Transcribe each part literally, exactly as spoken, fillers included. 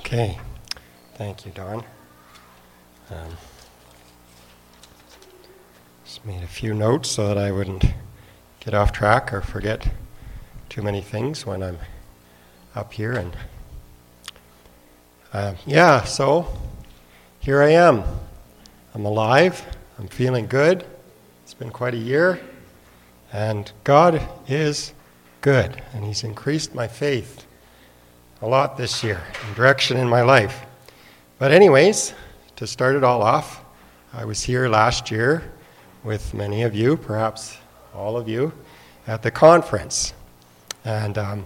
Okay, thank you, Don. Um, just made a few notes so that I wouldn't get off track or forget too many things when I'm up here. And uh, yeah, so here I am. I'm alive. I'm feeling good. It's been quite a year, and God is good, and He's increased my faith a lot this year and direction in my life. But anyways, to start it all off, I was here last year with many of you, perhaps all of you, at the conference. And um,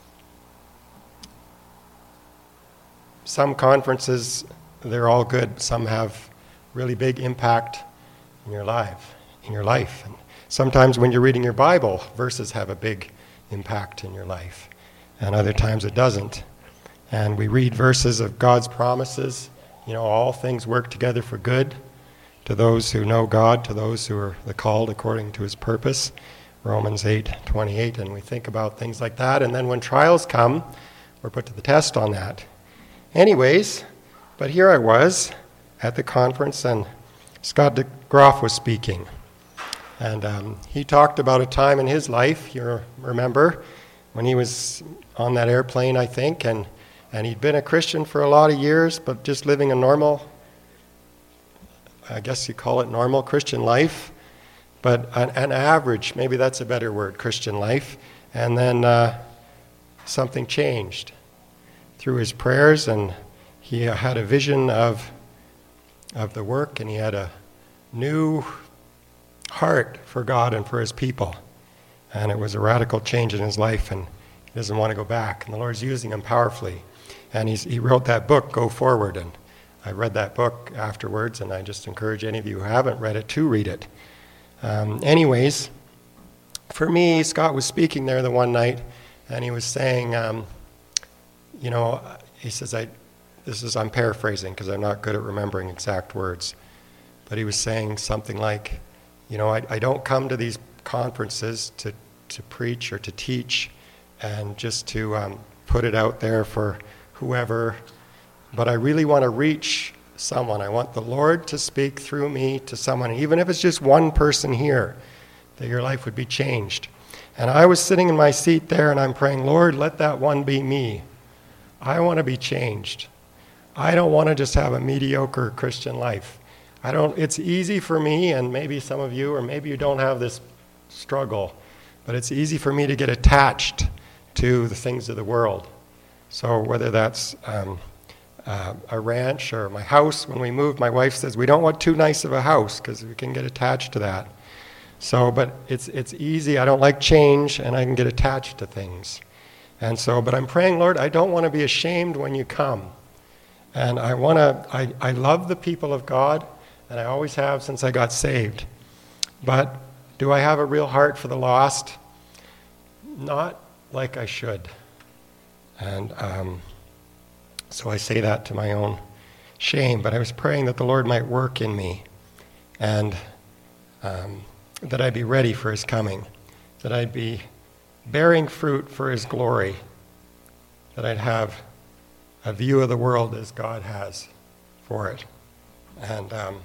some conferences, they're all good. Some have really big impact in your life, in your life. And sometimes when you're reading your Bible, verses have a big impact in your life. And other times it doesn't. And we read verses of God's promises. You know, all things work together for good to those who know God, to those who are the called according to His purpose. Romans eight twenty-eight. And we think about things like that. And then when trials come, we're put to the test on that. Anyways, but here I was at the conference, and Scott DeGroff was speaking. And um, he talked about a time in his life, you remember, when he was on that airplane, I think, and, and he'd been a Christian for a lot of years, but just living a normal, I guess you call it normal Christian life, but an, an average, maybe that's a better word, Christian life. And then uh, something changed through his prayers, and he had a vision of, of the work, and he had a new heart for God and for His people. And it was a radical change in his life, and he doesn't want to go back. And the Lord's using him powerfully. And he's, he wrote that book, Go Forward. And I read that book afterwards, and I just encourage any of you who haven't read it to read it. Um, anyways, for me, Scott was speaking there the one night, and he was saying, um, you know, he says, I, this is, I'm paraphrasing because I'm not good at remembering exact words. But he was saying something like, you know, I, I don't come to these conferences to, to preach or to teach and just to um, put it out there for whoever, but I really want to reach someone. I want the Lord to speak through me to someone, even if it's just one person here, that your life would be changed. And I was sitting in my seat there, and I'm praying, Lord, let that one be me. I want to be changed. I don't want to just have a mediocre Christian life. I don't, it's easy for me, and maybe some of you, or maybe you don't have this struggle, but it's easy for me to get attached to the things of the world. So whether that's um, uh, a ranch or my house, when we moved, my wife says, we don't want too nice of a house because we can get attached to that. So, but it's it's easy. I don't like change, and I can get attached to things. And so, but I'm praying, Lord, I don't want to be ashamed when you come. And I want to, I, I love the people of God, and I always have since I got saved. But do I have a real heart for the lost? Not like I should. And um, so I say that to my own shame. But I was praying that the Lord might work in me, and um, that I'd be ready for His coming, that I'd be bearing fruit for His glory, that I'd have a view of the world as God has for it. And um,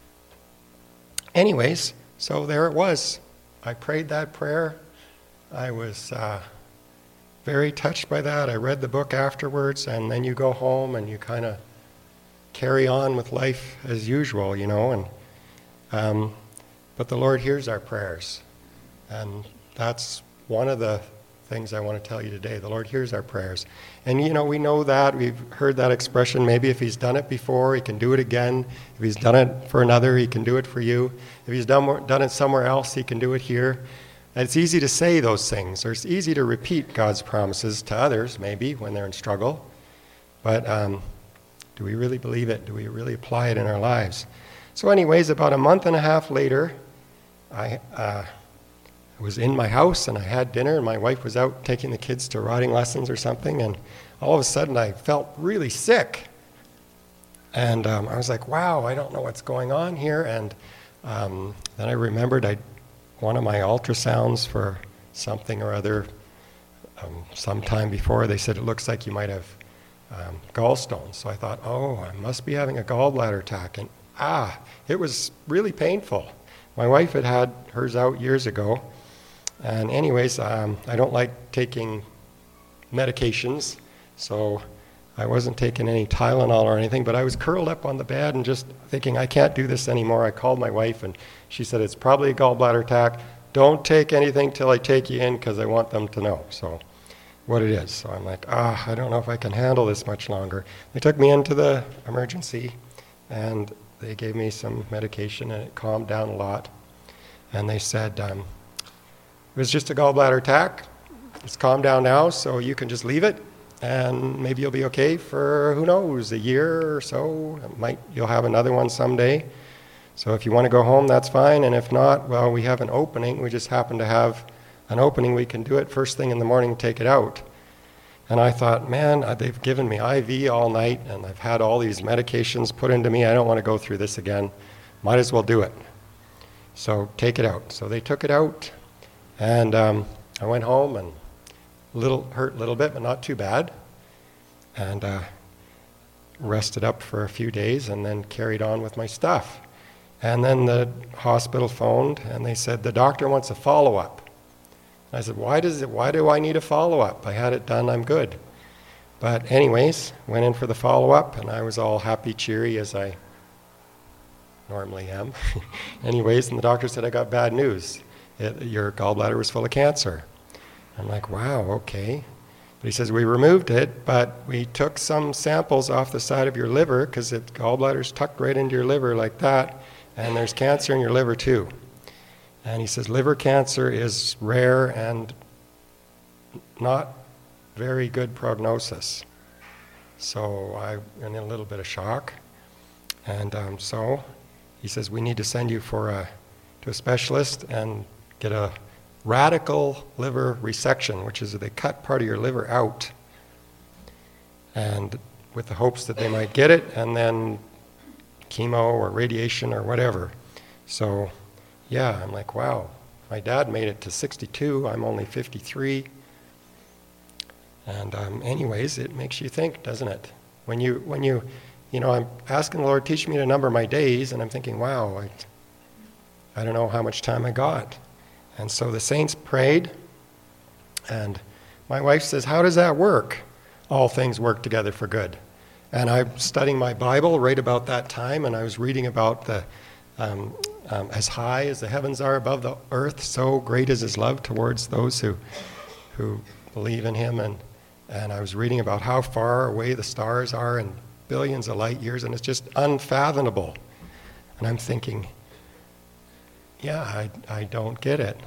anyways, so there it was. I prayed that prayer. I was uh, very touched by that. I read the book afterwards, and then you go home and you kind of carry on with life as usual, you know. And um, but the Lord hears our prayers, and that's one of the things I want to tell you today. The Lord hears our prayers. And, you know, we know that. We've heard that expression. Maybe if He's done it before, He can do it again. If He's done it for another, He can do it for you. If He's done, done it somewhere else, He can do it here. And it's easy to say those things, or it's easy to repeat God's promises to others, maybe, when they're in struggle. But um, do we really believe it? Do we really apply it in our lives? So anyways, about a month and a half later, I... Uh, I was in my house, and I had dinner, and my wife was out taking the kids to riding lessons or something, and all of a sudden I felt really sick. And um, I was like, wow, I don't know what's going on here. And um, then I remembered I one of my ultrasounds for something or other um, sometime before, they said, it looks like you might have um, gallstones. So I thought, oh, I must be having a gallbladder attack. And ah, it was really painful. My wife had had hers out years ago. And anyways, um, I don't like taking medications, so I wasn't taking any Tylenol or anything, but I was curled up on the bed and just thinking, I can't do this anymore. I called my wife, and she said, it's probably a gallbladder attack. Don't take anything till I take you in, because I want them to know so what it is. So I'm like, ah, I don't know if I can handle this much longer. They took me into the emergency, and they gave me some medication, and it calmed down a lot. And they said, um, it was just a gallbladder attack. It's calmed down now, so you can just leave it, and maybe you'll be okay for, who knows, a year or so. It might, you'll have another one someday. So if you want to go home, that's fine, and if not, well, we have an opening. We just happen to have an opening. We can do it first thing in the morning, take it out. And I thought, man, they've given me I V all night, and I've had all these medications put into me. I don't want to go through this again. Might as well do it. So take it out. So they took it out, and um, I went home, and little hurt a little bit, but not too bad. And uh, rested up for a few days, and then carried on with my stuff. And then the hospital phoned, and they said, the doctor wants a follow-up. I said, why does it, why do I need a follow-up? I had it done, I'm good. But anyways, went in for the follow-up, and I was all happy, cheery, as I normally am. Anyways, and the doctor said, I got bad news. It, your gallbladder was full of cancer. I'm like, wow, okay. But he says, we removed it, but we took some samples off the side of your liver, because the gallbladder's tucked right into your liver like that, and there's cancer in your liver too. And he says, liver cancer is rare and not very good prognosis. So I'm in a little bit of shock. And um, so he says, we need to send you for a, to a specialist and get a radical liver resection, which is they cut part of your liver out, and with the hopes that they might get it, and then chemo or radiation or whatever. So yeah, I'm like, wow, my dad made it to sixty-two, I'm only fifty-three. And um, anyways, it makes you think, doesn't it? When you, when you, you know, I'm asking the Lord, teach me to number my days, and I'm thinking, wow, I, I don't know how much time I got. And so the saints prayed, and my wife says, how does that work? All things work together for good. And I'm studying my Bible right about that time, and I was reading about the, um, um, as high as the heavens are above the earth, so great is his love towards those who who believe in him. And, and I was reading about how far away the stars are in billions of light years, and it's just unfathomable. And I'm thinking, yeah, I, I don't get it.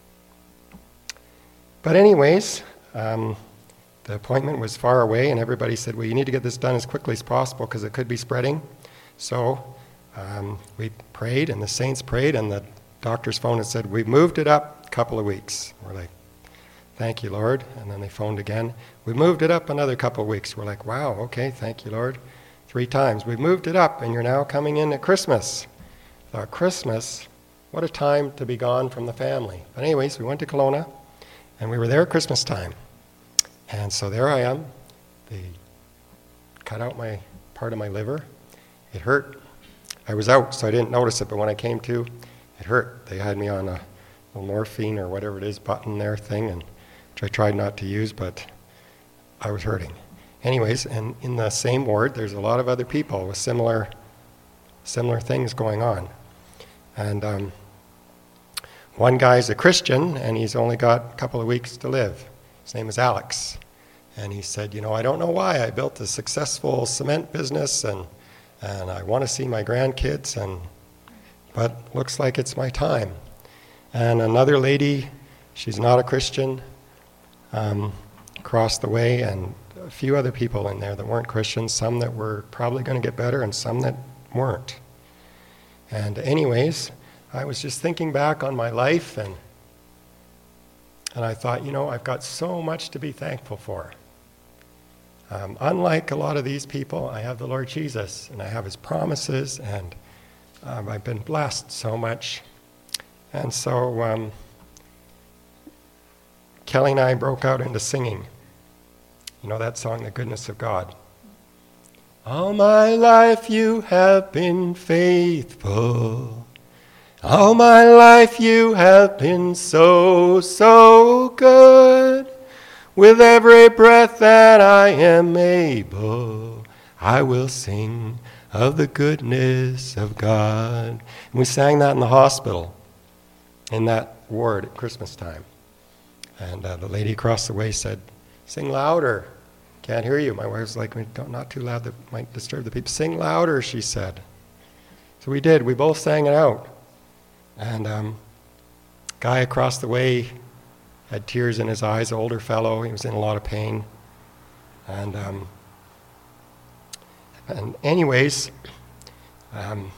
But anyways, um, the appointment was far away, and everybody said, well, you need to get this done as quickly as possible because it could be spreading. So um, we prayed, and the saints prayed, and the doctor's phone had said, we've moved it up a couple of weeks. We're like, thank you, Lord. And then they phoned again. We moved it up another couple of weeks. We're like, wow, okay, thank you, Lord. Three times. We've moved it up, and you're now coming in at Christmas. I thought, Christmas? What a time to be gone from the family. But anyways, we went to Kelowna, and we were there at Christmas time. And so there I am. They cut out my part of my liver. It hurt. I was out, so I didn't notice it, but when I came to, it hurt. They had me on a, a morphine or whatever it is, button there thing, and which I tried not to use, but I was hurting. Anyways, and in the same ward, there's a lot of other people with similar, similar things going on. And um, one guy's a Christian, and he's only got a couple of weeks to live. His name is Alex. And he said, you know, I don't know why I built a successful cement business, and and I want to see my grandkids, and but looks like it's my time. And another lady, she's not a Christian, um, across the way, and a few other people in there that weren't Christians, some that were probably going to get better and some that weren't. And anyways, I was just thinking back on my life, and and I thought, you know, I've got so much to be thankful for. Um, unlike a lot of these people, I have the Lord Jesus, and I have his promises, and um, I've been blessed so much. And so um, Kelly and I broke out into singing. You know that song, The Goodness of God? All my life you have been faithful. All my life you have been so, so good. With every breath that I am able, I will sing of the goodness of God. And we sang that in the hospital, in that ward at Christmas time. And uh, the lady across the way said, sing louder. Can't hear you. My wife was like, Don't, not too loud, that might disturb the people. Sing louder, she said. So we did. We both sang it out. And um, guy across the way had tears in his eyes, older fellow. He was in a lot of pain. And um, and anyways, um,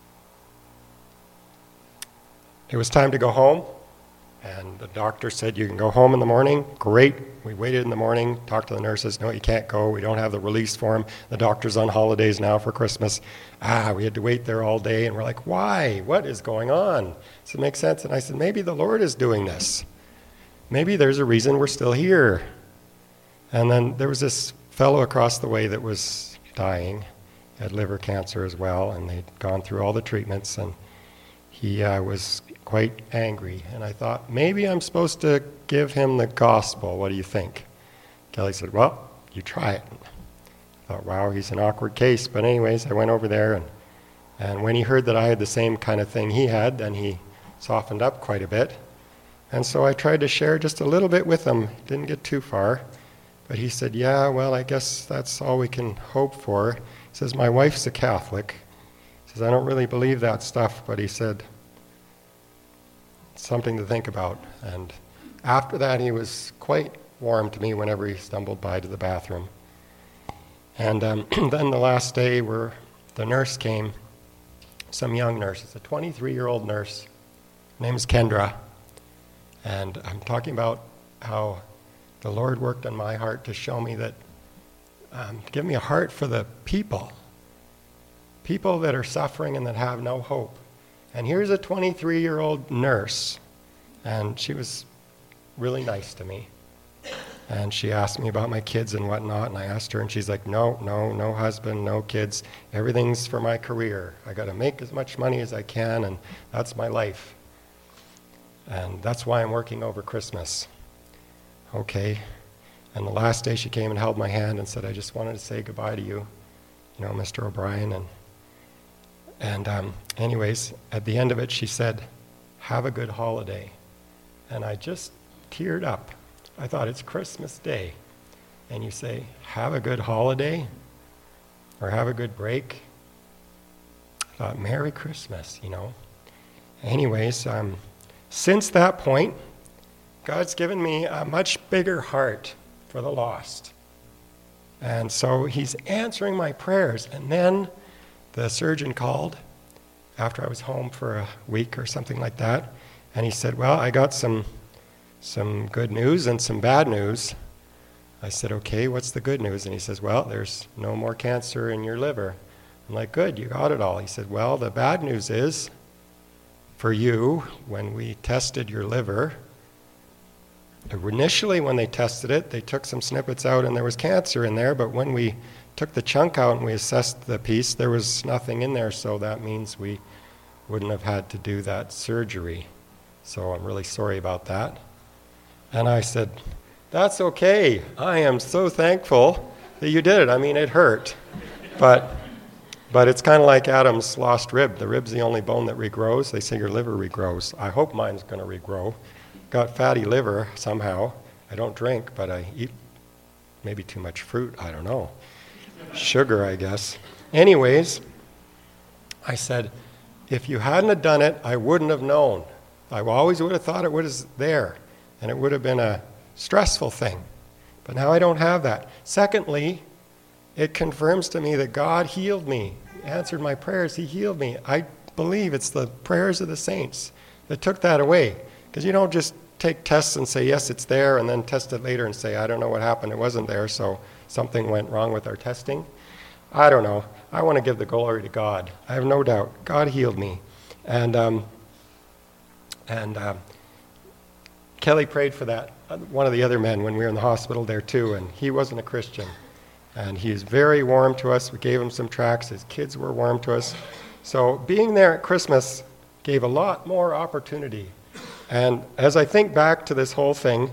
it was time to go home. And the doctor said, you can go home in the morning. Great. We waited in the morning, talked to the nurses. No, you can't go. We don't have the release form. The doctor's on holidays now for Christmas. Ah, we had to wait there all day. And we're like, why? What is going on? Does it make sense? And I said, maybe the Lord is doing this. Maybe there's a reason we're still here. And then there was this fellow across the way that was dying. He had liver cancer as well, and they'd gone through all the treatments, and he uh, was quite angry. And I thought, maybe I'm supposed to give him the gospel. What do you think? Kelly said, well, you try it. I thought, wow, he's an awkward case. But anyways, I went over there, and, and when he heard that I had the same kind of thing he had, then he softened up quite a bit. And so I tried to share just a little bit with him. Didn't get too far. But he said, yeah, well, I guess that's all we can hope for. He says, my wife's a Catholic. He says, I don't really believe that stuff. But he said, something to think about. And after that, he was quite warm to me whenever he stumbled by to the bathroom. And um, then the last day where the nurse came, some young nurse, it's a twenty-three-year-old nurse. Her name is Kendra. And I'm talking about how the Lord worked on my heart to show me that, um, to give me a heart for the people, people that are suffering and that have no hope. And here's a twenty-three-year-old nurse, and she was really nice to me. And she asked me about my kids and whatnot, and I asked her, and she's like, no, no, no husband, no kids. Everything's for my career. I got to make as much money as I can, and that's my life. And that's why I'm working over Christmas. Okay. And the last day she came and held my hand and said, I just wanted to say goodbye to you, you know, Mister O'Brien. And And um, anyways, at the end of it, she said, have a good holiday. And I just teared up. I thought, it's Christmas Day. And you say, have a good holiday? Or have a good break? I thought, Merry Christmas, you know. Anyways, um, since that point, God's given me a much bigger heart for the lost. And so he's answering my prayers. And then the surgeon called after I was home for a week or something like that, and he said, well, I got some some good news and some bad news. I said, okay, what's the good news? And he says, well, there's no more cancer in your liver. I'm like, good, you got it all. He said, well, the bad news is, for you, when we tested your liver, initially when they tested it, they took some snippets out and there was cancer in there, but when we took the chunk out and we assessed the piece, there was nothing in there, so that means we wouldn't have had to do that surgery. So I'm really sorry about that. And I said, that's okay. I am so thankful that you did it. I mean, it hurt. But but it's kind of like Adam's lost rib. The rib's the only bone that regrows. They say your liver regrows. I hope mine's going to regrow. Got fatty liver somehow. I don't drink, but I eat maybe too much fruit. I don't know. Sugar, I guess. Anyways, I said, if you hadn't have done it, I wouldn't have known. I always would have thought it was there, and it would have been a stressful thing. But now I don't have that. Secondly, it confirms to me that God healed me, he answered my prayers, he healed me. I believe it's the prayers of the saints that took that away. Because you don't just take tests and say, yes, it's there, and then test it later and say, I don't know what happened, it wasn't there, so something went wrong with our testing. I don't know. I want to give the glory to God. I have no doubt. God healed me. And um, and um, Kelly prayed for that, one of the other men when we were in the hospital there too, and he wasn't a Christian. And he is very warm to us. We gave him some tracts. His kids were warm to us. So being there at Christmas gave a lot more opportunity. And as I think back to this whole thing,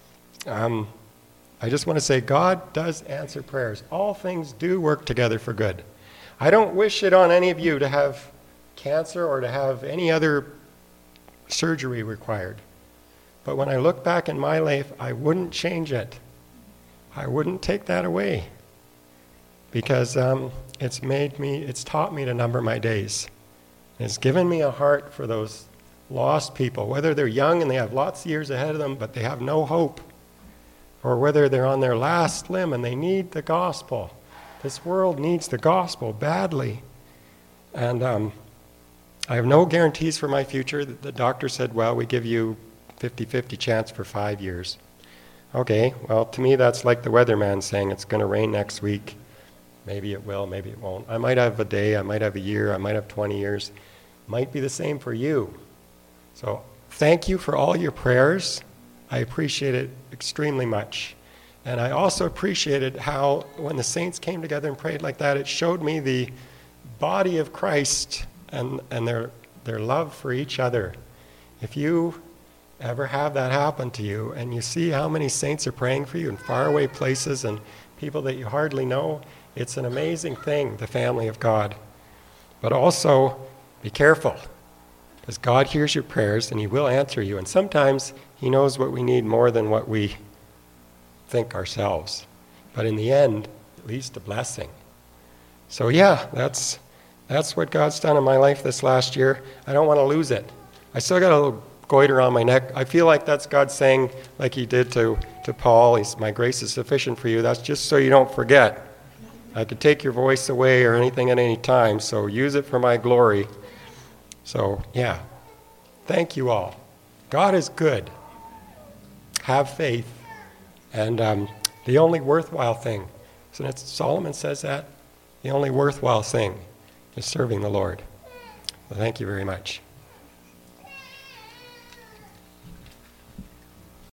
um, I just want to say God does answer prayers. All things do work together for good. I don't wish it on any of you to have cancer or to have any other surgery required. But when I look back in my life, I wouldn't change it. I wouldn't take that away. Because um, it's made me, it's taught me to number my days. It's given me a heart for those lost people, whether they're young and they have lots of years ahead of them, but they have no hope, or whether they're on their last limb and they need the gospel. This world needs the gospel badly. And um, I have no guarantees for my future. The doctor said, well, we give you fifty-fifty chance for five years. Okay, well, to me that's like the weatherman saying it's going to rain next week. Maybe it will, maybe it won't. I might have a day, I might have a year, I might have twenty years. Might be the same for you. So thank you for all your prayers. I appreciate it extremely much. And I also appreciated how when the saints came together and prayed like that, it showed me the body of Christ and, and their, their love for each other. If you ever have that happen to you and you see how many saints are praying for you in faraway places and people that you hardly know, it's an amazing thing, the family of God. But also, be careful, because God hears your prayers and he will answer you. And sometimes he knows what we need more than what we think ourselves. But in the end, it leads to blessing. So yeah, that's that's what God's done in my life this last year. I don't want to lose it. I still got a little goiter on my neck. I feel like that's God saying, like he did to, to Paul, he's, my grace is sufficient for you. That's just so you don't forget. I could take your voice away or anything at any time, so use it for my glory. So, yeah. Thank you all. God is good. Have faith. And um, the only worthwhile thing, isn't it Solomon says that? The only worthwhile thing is serving the Lord. Well, thank you very much.